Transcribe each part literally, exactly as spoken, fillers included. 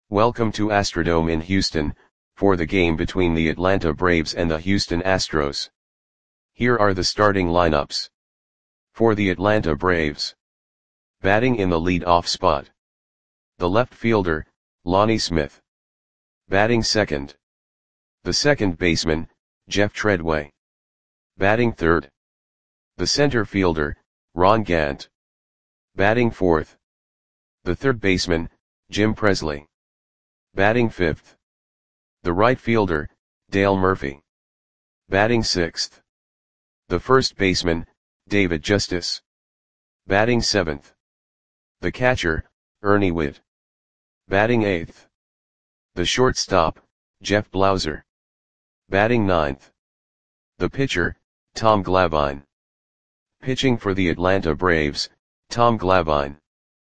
Welcome to Astrodome in Houston, for the game between the Atlanta Braves and the Houston Astros. Here are the starting lineups. For the Atlanta Braves. Batting in the lead-off spot. The left fielder, Lonnie Smith. Batting second. The second baseman, Jeff Treadway. Batting third. The center fielder, Ron Gant. Batting fourth. The third baseman, Jim Presley. Batting fifth. The right fielder, Dale Murphy. Batting sixth. The first baseman, David Justice. Batting seventh. The catcher, Ernie Whitt. Batting eighth. The shortstop, Jeff Blauser. Batting ninth. The pitcher, Tom Glavine. Pitching for the Atlanta Braves, Tom Glavine.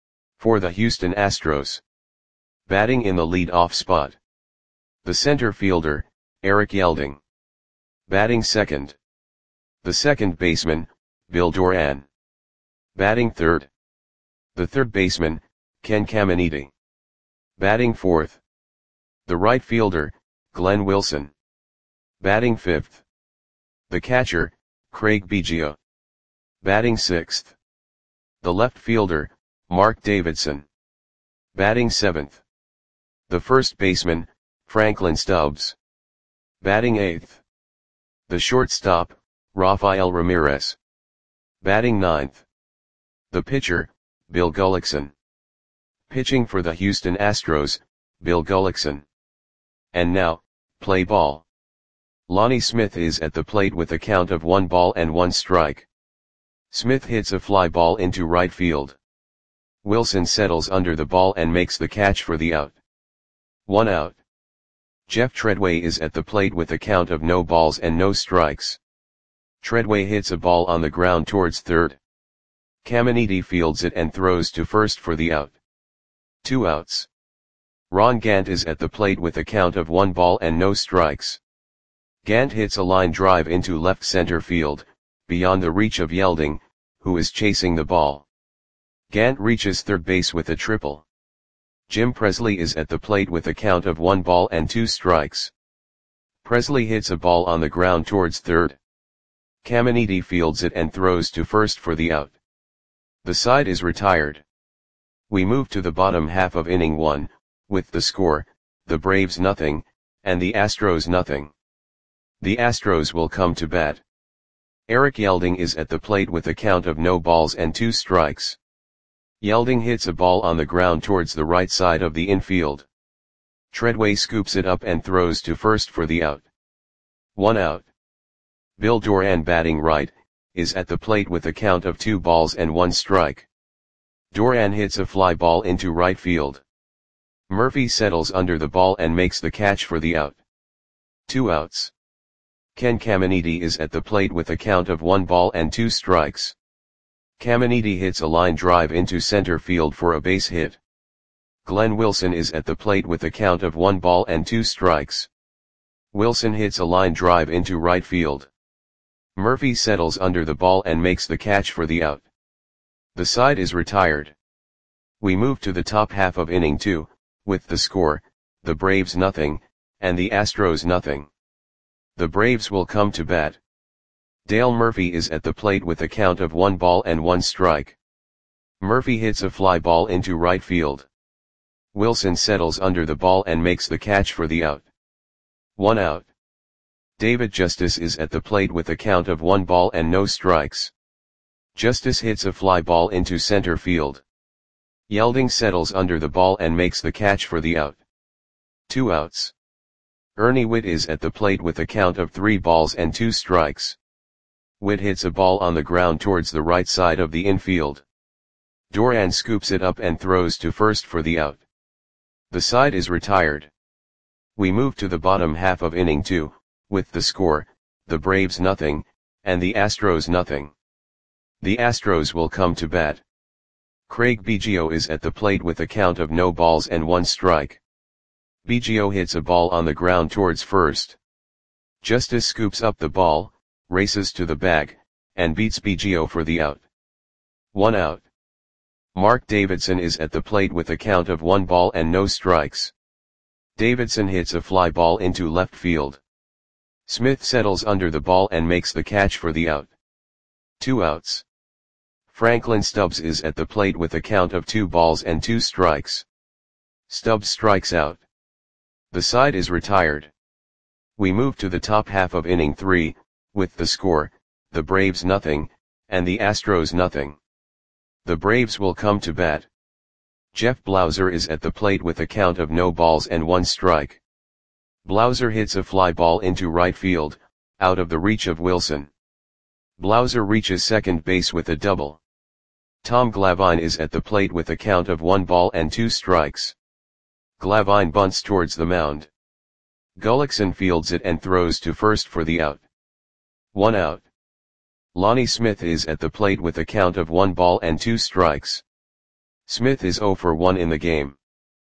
For the Houston Astros. Batting in the lead-off spot. The center fielder, Eric Yelding. Batting second. The second baseman, Bill Doran. Batting third. The third baseman, Ken Caminiti. Batting fourth. The right fielder, Glenn Wilson. Batting fifth. The catcher, Craig Biggio. Batting sixth. The left fielder, Mark Davidson. Batting seventh. The first baseman, Franklin Stubbs. Batting eighth. The shortstop, Rafael Ramirez. Batting ninth. The pitcher, Bill Gullickson. Pitching for the Houston Astros, Bill Gullickson. And now, play ball. Lonnie Smith is at the plate with a count of one ball and one strike. Smith hits a fly ball into right field. Wilson settles under the ball and makes the catch for the out. One out. Jeff Treadway is at the plate with a count of no balls and no strikes. Treadway hits a ball on the ground towards third. Caminiti fields it and throws to first for the out. Two outs. Ron Gant is at the plate with a count of one ball and no strikes. Gant hits a line drive into left center field, beyond the reach of Yelding, who is chasing the ball. Gant reaches third base with a triple. Jim Presley is at the plate with a count of one ball and two strikes. Presley hits a ball on the ground towards third. Caminiti fields it and throws to first for the out. The side is retired. We move to the bottom half of inning one, with the score, the Braves nothing, and the Astros nothing. The Astros will come to bat. Eric Yelding is at the plate with a count of no balls and two strikes. Yelding hits a ball on the ground towards the right side of the infield. Treadway scoops it up and throws to first for the out. One out. Bill Doran, batting right, is at the plate with a count of two balls and one strike. Doran hits a fly ball into right field. Murphy settles under the ball and makes the catch for the out. Two outs. Ken Caminiti is at the plate with a count of one ball and two strikes. Caminiti hits a line drive into center field for a base hit. Glenn Wilson is at the plate with a count of one ball and two strikes. Wilson hits a line drive into right field. Murphy settles under the ball and makes the catch for the out. The side is retired. We move to the top half of inning two, with the score, the Braves nothing, and the Astros nothing. The Braves will come to bat. Dale Murphy is at the plate with a count of one ball and one strike. Murphy hits a fly ball into right field. Wilson settles under the ball and makes the catch for the out. One out. David Justice is at the plate with a count of one ball and no strikes. Justice hits a fly ball into center field. Yelding settles under the ball and makes the catch for the out. Two outs. Ernie Whitt is at the plate with a count of three balls and two strikes. Whitt hits a ball on the ground towards the right side of the infield. Doran scoops it up and throws to first for the out. The side is retired. We move to the bottom half of inning two, with the score, the Braves nothing, and the Astros nothing. The Astros will come to bat. Craig Biggio is at the plate with a count of no balls and one strike. Biggio hits a ball on the ground towards first. Justice scoops up the ball, races to the bag, and beats Biggio for the out. One out. Mark Davidson is at the plate with a count of one ball and no strikes. Davidson hits a fly ball into left field. Smith settles under the ball and makes the catch for the out. Two outs. Franklin Stubbs is at the plate with a count of two balls and two strikes. Stubbs strikes out. The side is retired. We move to the top half of inning three, with the score, the Braves nothing, and the Astros nothing. The Braves will come to bat. Jeff Blauser is at the plate with a count of no balls and one strike. Blauser hits a fly ball into right field, out of the reach of Wilson. Blauser reaches second base with a double. Tom Glavine is at the plate with a count of one ball and two strikes. Glavine bunts towards the mound. Gullickson fields it and throws to first for the out. One out. Lonnie Smith is at the plate with a count of one ball and two strikes. Smith is oh for one in the game.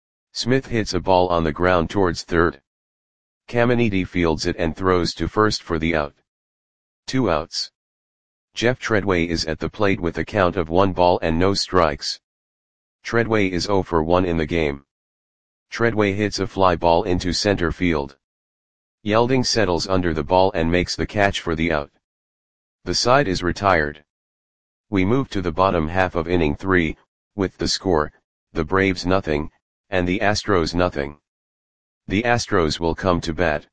Smith hits a ball on the ground towards third. Caminiti fields it and throws to first for the out. Two outs. Jeff Treadway is at the plate with a count of one ball and no strikes. Treadway is oh for one in the game. Treadway hits a fly ball into center field. Yelding settles under the ball and makes the catch for the out. The side is retired. We move to the bottom half of inning three, with the score, the Braves nothing, and the Astros nothing. The Astros will come to bat.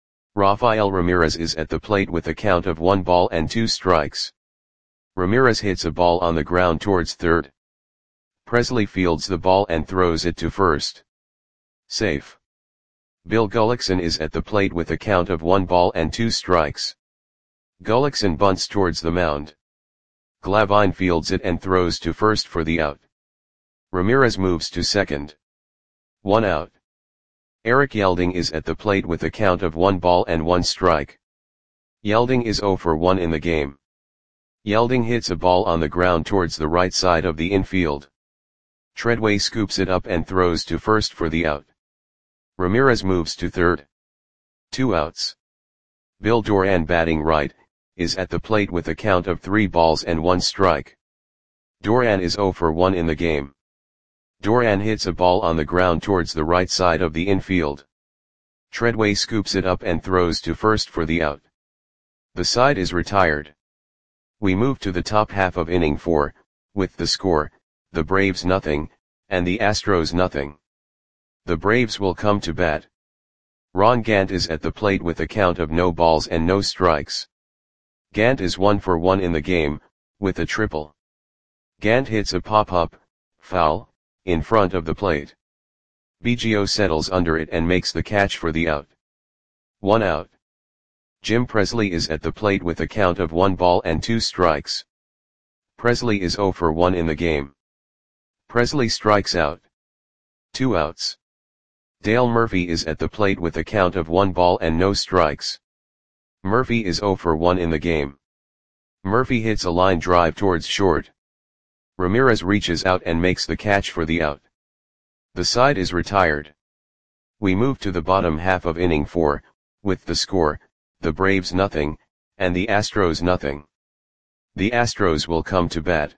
Rafael Ramirez is at the plate with a count of one ball and two strikes. Ramirez hits a ball on the ground towards third. Presley fields the ball and throws it to first. Safe. Bill Gullickson is at the plate with a count of one ball and two strikes. Gullickson bunts towards the mound. Glavine fields it and throws to first for the out. Ramirez moves to second. One out. Eric Yelding is at the plate with a count of one ball and one strike. Yelding is oh for one in the game. Yelding hits a ball on the ground towards the right side of the infield. Treadway scoops it up and throws to first for the out. Ramirez moves to third. Two outs. Bill Doran, batting right, is at the plate with a count of three balls and one strike. Doran is oh for one in the game. Doran hits a ball on the ground towards the right side of the infield. Treadway scoops it up and throws to first for the out. The side is retired. We move to the top half of inning four, with the score, the Braves nothing, and the Astros nothing. The Braves will come to bat. Ron Gant is at the plate with a count of no balls and no strikes. Gant is one for one in the game, with a triple. Gant hits a pop-up, foul, in front of the plate. Biggio settles under it and makes the catch for the out. One out. Jim Presley is at the plate with a count of one ball and two strikes. Presley is oh for one in the game. Presley strikes out. Two outs. Dale Murphy is at the plate with a count of one ball and no strikes. Murphy is oh for one in the game. Murphy hits a line drive towards short. Ramirez reaches out and makes the catch for the out. The side is retired. We move to the bottom half of inning four, with the score, the Braves nothing, and the Astros nothing. The Astros will come to bat.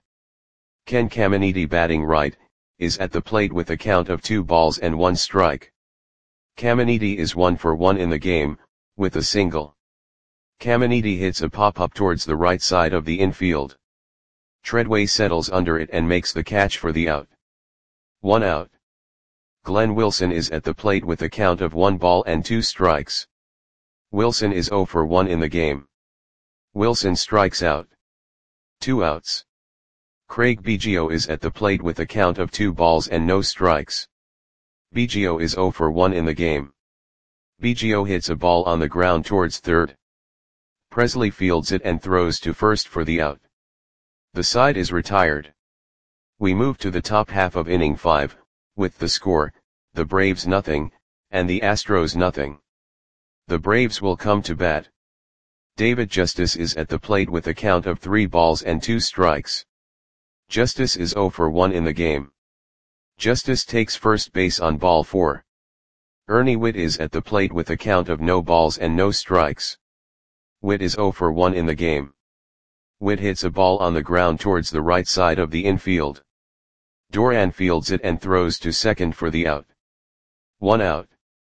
Ken Caminiti, batting right, is at the plate with a count of two balls and one strike. Caminiti is one for one in the game, with a single. Caminiti hits a pop-up towards the right side of the infield. Treadway settles under it and makes the catch for the out. One out. Glenn Wilson is at the plate with a count of one ball and two strikes. Wilson is oh for one in the game. Wilson strikes out. Two outs. Craig Biggio is at the plate with a count of two balls and no strikes. Biggio is oh for one in the game. Biggio hits a ball on the ground towards third. Presley fields it and throws to first for the out. The side is retired. We move to the top half of inning five, with the score, the Braves nothing, and the Astros nothing. The Braves will come to bat. David Justice is at the plate with a count of three balls and two strikes. Justice is oh for one in the game. Justice takes first base on ball four. Ernie Whitt is at the plate with a count of no balls and no strikes. Whitt is oh for one in the game. Whitt hits a ball on the ground towards the right side of the infield. Doran fields it and throws to second for the out. One out.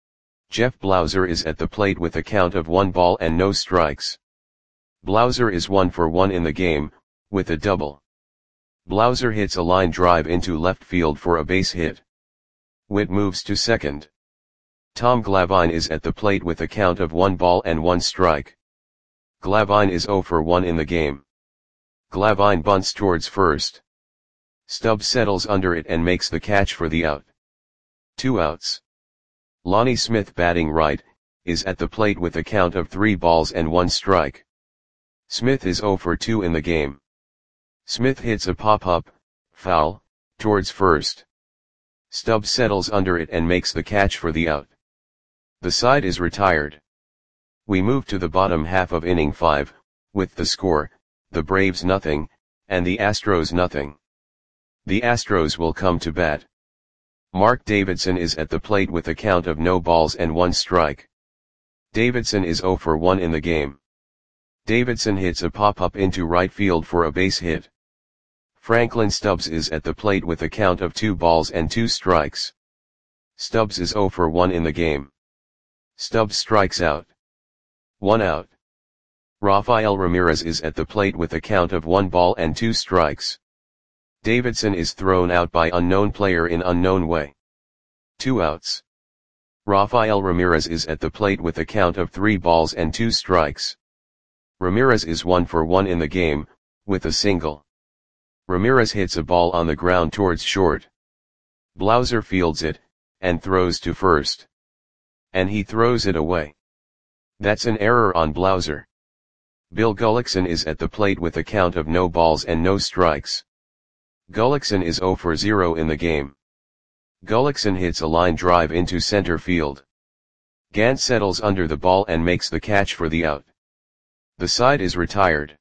Jeff Blauser is at the plate with a count of one ball and no strikes. Blauser is one for one in the game, with a double. Blauser hits a line drive into left field for a base hit. Witt moves to second. Tom Glavine is at the plate with a count of one ball and one strike. Glavine is zero for one in the game. Glavine bunts towards first. Stubbs settles under it and makes the catch for the out. Two outs. Lonnie Smith, batting right, is at the plate with a count of three balls and one strike. Smith is zero for two in the game. Smith hits a pop-up, foul, towards first. Stubbs settles under it and makes the catch for the out. The side is retired. We move to the bottom half of inning five, with the score, the Braves nothing, and the Astros nothing. The Astros will come to bat. Mark Davidson is at the plate with a count of no balls and one strike. Davidson is zero for one in the game. Davidson hits a pop-up into right field for a base hit. Franklin Stubbs is at the plate with a count of two balls and two strikes. Stubbs is zero for one in the game. Stubbs strikes out. One out. Rafael Ramirez is at the plate with a count of one ball and two strikes. Davidson is thrown out by unknown player in unknown way. Two outs. Rafael Ramirez is at the plate with a count of three balls and two strikes. Ramirez is one for one in the game, with a single. Ramirez hits a ball on the ground towards short. Blauser fields it, and throws to first. And he throws it away. That's an error on Blauser. Bill Gullickson is at the plate with a count of no balls and no strikes. Gullickson is zero for zero in the game. Gullickson hits a line drive into center field. Gant settles under the ball and makes the catch for the out. The side is retired.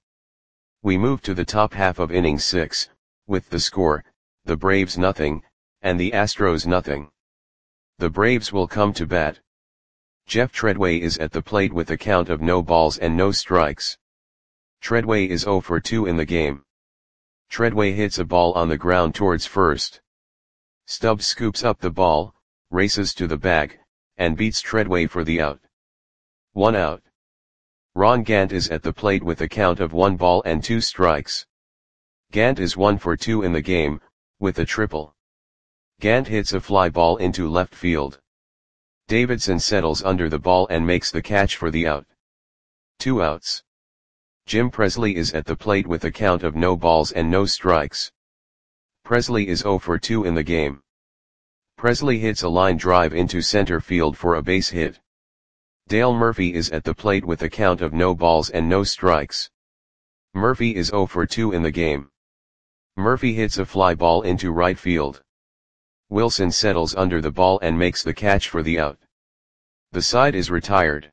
We move to the top half of inning six, with the score, the Braves nothing, and the Astros nothing. The Braves will come to bat. Jeff Treadway is at the plate with a count of no balls and no strikes. Treadway is zero for two in the game. Treadway hits a ball on the ground towards first. Stubbs scoops up the ball, races to the bag, and beats Treadway for the out. One out. Ron Gant is at the plate with a count of one ball and two strikes. Gant is one for two in the game, with a triple. Gant hits a fly ball into left field. Davidson settles under the ball and makes the catch for the out. Two outs. Jim Presley is at the plate with a count of no balls and no strikes. Presley is zero for two in the game. Presley hits a line drive into center field for a base hit. Dale Murphy is at the plate with a count of no balls and no strikes. Murphy is zero for two in the game. Murphy hits a fly ball into right field. Wilson settles under the ball and makes the catch for the out. The side is retired.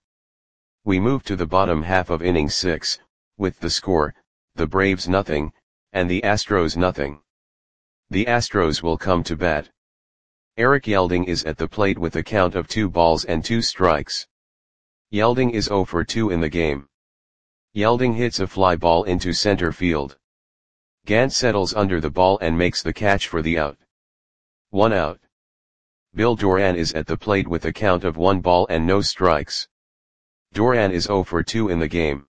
We move to the bottom half of inning six, with the score, the Braves nothing, and the Astros nothing. The Astros will come to bat. Eric Yelding is at the plate with a count of two balls and two strikes. Yelding is zero for two in the game. Yelding hits a fly ball into center field. Gant settles under the ball and makes the catch for the out. One out. Bill Doran is at the plate with a count of one ball and no strikes. Doran is zero for two in the game.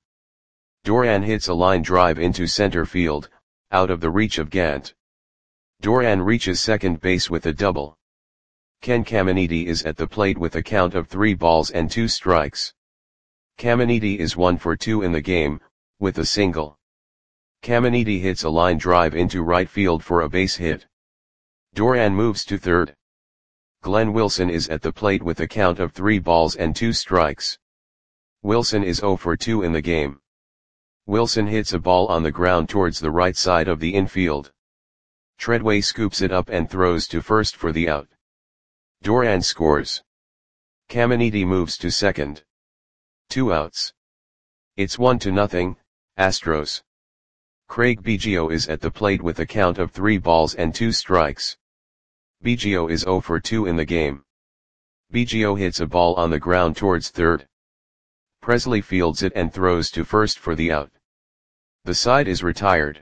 Doran hits a line drive into center field, out of the reach of Gant. Doran reaches second base with a double. Ken Caminiti is at the plate with a count of three balls and two strikes. Caminiti is one for two in the game, with a single. Caminiti hits a line drive into right field for a base hit. Doran moves to third. Glenn Wilson is at the plate with a count of three balls and two strikes. Wilson is zero for two in the game. Wilson hits a ball on the ground towards the right side of the infield. Treadway scoops it up and throws to first for the out. Doran scores. Caminiti moves to second. Two outs. It's one to nothing, Astros. Craig Biggio is at the plate with a count of three balls and two strikes. Biggio is zero for two in the game. Biggio hits a ball on the ground towards third. Presley fields it and throws to first for the out. The side is retired.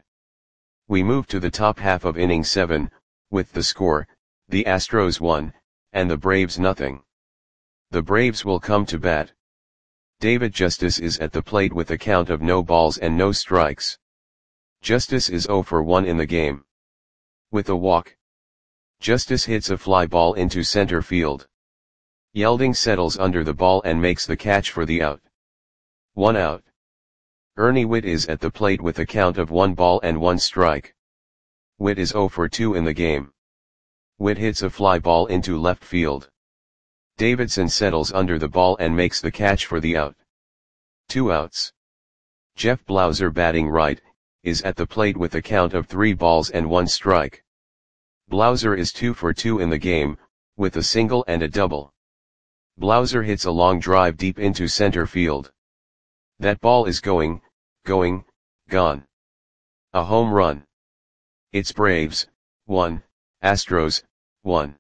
We move to the top half of inning seven, with the score, the Astros one, and the Braves nothing. The Braves will come to bat. David Justice is at the plate with a count of no balls and no strikes. Justice is oh for one in the game. With a walk, Justice hits a fly ball into center field. Yelding settles under the ball and makes the catch for the out. One out. Ernie Whitt is at the plate with a count of one ball and one strike. Whitt is oh for two in the game. Whitt hits a fly ball into left field. Davidson settles under the ball and makes the catch for the out. Two outs. Jeff Blauser, batting right, is at the plate with a count of three balls and one strike. Blauser is two for two in the game, with a single and a double. Blauser hits a long drive deep into center field. That ball is going, going, gone. A home run. It's Braves, one, Astros, one.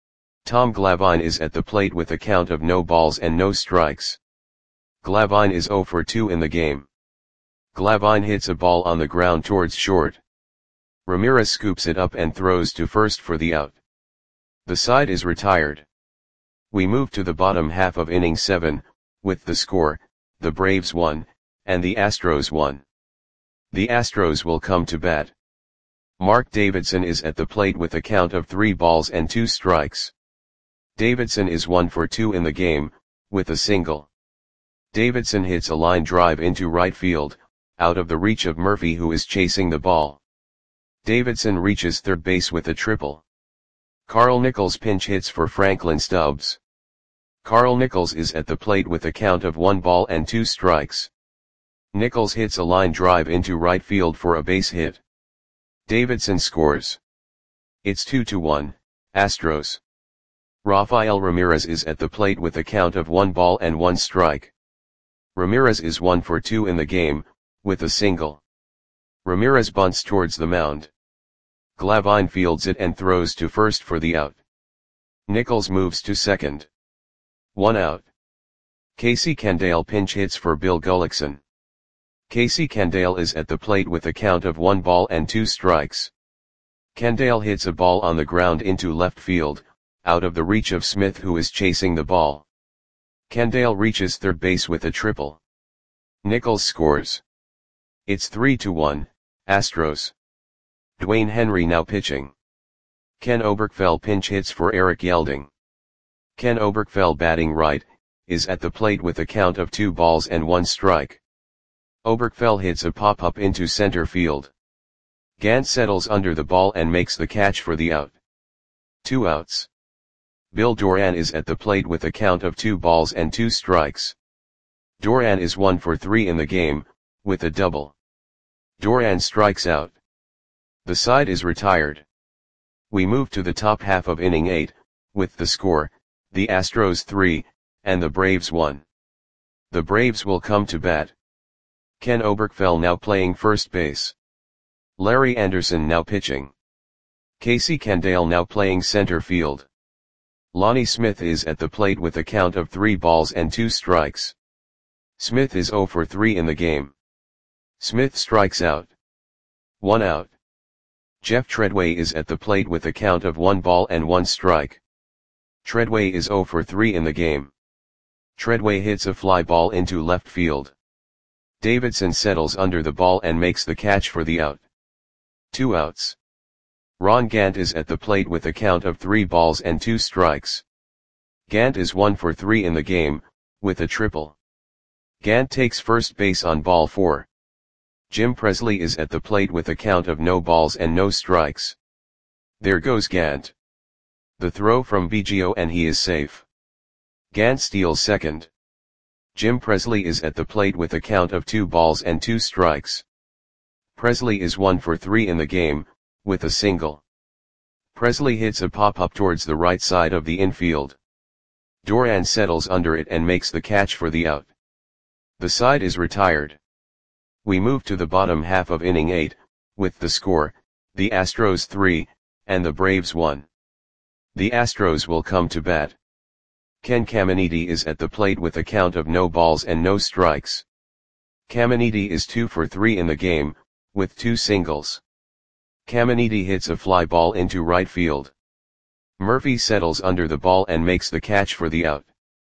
Tom Glavine is at the plate with a count of no balls and no strikes. Glavine is oh for two in the game. Glavine hits a ball on the ground towards short. Ramirez scoops it up and throws to first for the out. The side is retired. We move to the bottom half of inning seven, with the score, the Braves won, and the Astros won. The Astros will come to bat. Mark Davidson is at the plate with a count of three balls and two strikes. Davidson is one for two in the game, with a single. Davidson hits a line drive into right field, out of the reach of Murphy, who is chasing the ball. Davidson reaches third base with a triple. Carl Nichols pinch hits for Franklin Stubbs. Carl Nichols is at the plate with a count of one ball and two strikes. Nichols hits a line drive into right field for a base hit. Davidson scores. It's two to one, Astros. Rafael Ramirez is at the plate with a count of one ball and one strike. Ramirez is one for two in the game, with a single. Ramirez bunts towards the mound. Glavine fields it and throws to first for the out. Nichols moves to second. One out. Casey Candale pinch hits for Bill Gullickson. Casey Candale is at the plate with a count of one ball and two strikes. Candale hits a ball on the ground into left field, out of the reach of Smith, who is chasing the ball. Candale reaches third base with a triple. Nichols scores. It's three to one, Astros. Dwayne Henry now pitching. Ken Oberkfell pinch hits for Eric Yelding. Ken Oberkfell, batting right, is at the plate with a count of two balls and one strike. Oberkfell hits a pop-up into center field. Gant settles under the ball and makes the catch for the out. Two outs. Bill Doran is at the plate with a count of two balls and two strikes. Doran is one for three in the game, with a double. Doran strikes out. The side is retired. We move to the top half of inning eight, with the score, the Astros three, and the Braves one. The Braves will come to bat. Ken Oberkfell now playing first base. Larry Anderson now pitching. Casey Candale now playing center field. Lonnie Smith is at the plate with a count of three balls and two strikes. Smith is oh for three in the game. Smith strikes out. One out. Jeff Treadway is at the plate with a count of one ball and one strike. Treadway is oh for three in the game. Treadway hits a fly ball into left field. Davidson settles under the ball and makes the catch for the out. Two outs. Ron Gant is at the plate with a count of three balls and two strikes. Gant is one for three in the game, with a triple. Gant takes first base on ball four. Jim Presley is at the plate with a count of no balls and no strikes. There goes Gant. The throw from Biggio and he is safe. Gant steals second. Jim Presley is at the plate with a count of two balls and two strikes. Presley is one for three in the game, with a single. Presley hits a pop-up towards the right side of the infield. Doran settles under it and makes the catch for the out. The side is retired. We move to the bottom half of inning eight, with the score, the Astros three, and the Braves one. The Astros will come to bat. Ken Caminiti is at the plate with a count of no balls and no strikes. Caminiti is two for three in the game, with two singles. Caminiti hits a fly ball into right field. Murphy settles under the ball and makes the catch for the out.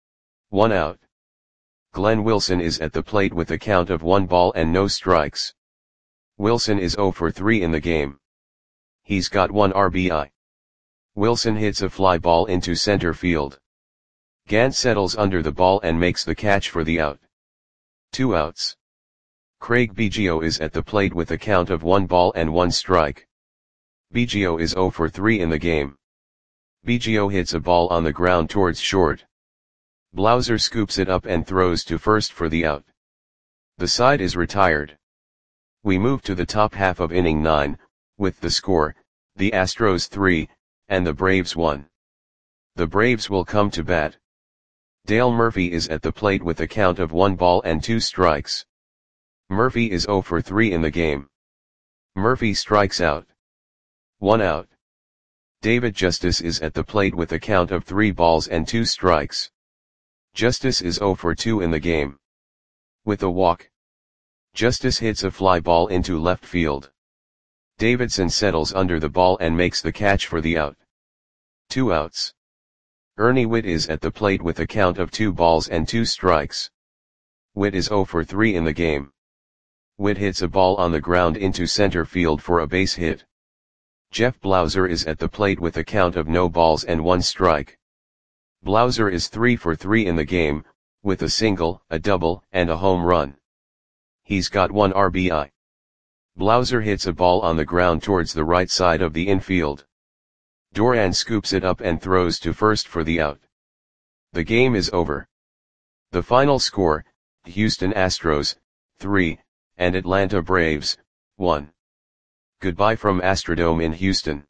One out. Glenn Wilson is at the plate with a count of one ball and no strikes. Wilson is zero for three in the game. He's got one R B I. Wilson hits a fly ball into center field. Gant settles under the ball and makes the catch for the out. Two outs. Craig Biggio is at the plate with a count of one ball and one strike. Biggio is zero for three in the game. Biggio hits a ball on the ground towards short. Blauser scoops it up and throws to first for the out. The side is retired. We move to the top half of inning nine, with the score, the Astros three, and the Braves one. The Braves will come to bat. Dale Murphy is at the plate with a count of one ball and two strikes. Murphy is zero for three in the game. Murphy strikes out. One out. David Justice is at the plate with a count of three balls and two strikes. Justice is zero for two in the game. With a walk. Justice hits a fly ball into left field. Davidson settles under the ball and makes the catch for the out. Two outs. Ernie Whitt is at the plate with a count of two balls and two strikes. Whitt is zero for three in the game. Whitt hits a ball on the ground into center field for a base hit. Jeff Blauser is at the plate with a count of no balls and one strike. Blauser is three for three in the game, with a single, a double, and a home run. He's got one R B I. Blauser hits a ball on the ground towards the right side of the infield. Doran scoops it up and throws to first for the out. The game is over. The final score, Houston Astros, three, and Atlanta Braves, one. Goodbye from Astrodome in Houston.